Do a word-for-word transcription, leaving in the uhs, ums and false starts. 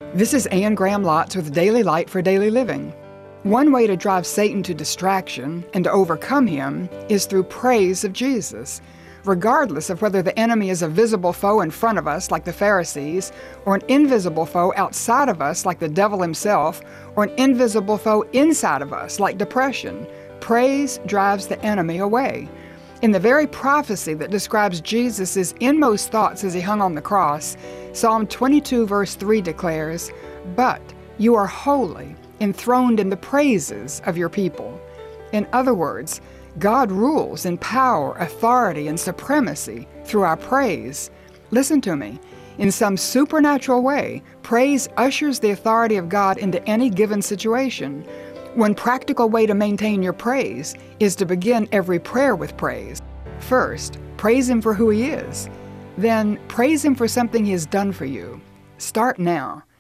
This is Anne Graham Lotz with Daily Light for Daily Living. One way to drive Satan to distraction and to overcome him is through praise of Jesus. Regardless of whether the enemy is a visible foe in front of us, like the Pharisees, or an invisible foe outside of us, like the devil himself, or an invisible foe inside of us, like depression, praise drives the enemy away. In the very prophecy that describes Jesus' inmost thoughts as he hung on the cross, Psalm twenty-two verse three declares, "But you are holy, enthroned in the praises of your people." In other words, God rules in power, authority, and supremacy through our praise. Listen to me. In some supernatural way, praise ushers the authority of God into any given situation. One practical way to maintain your praise is to begin every prayer with praise. First, praise Him for who He is. Then, praise Him for something He has done for you. Start now.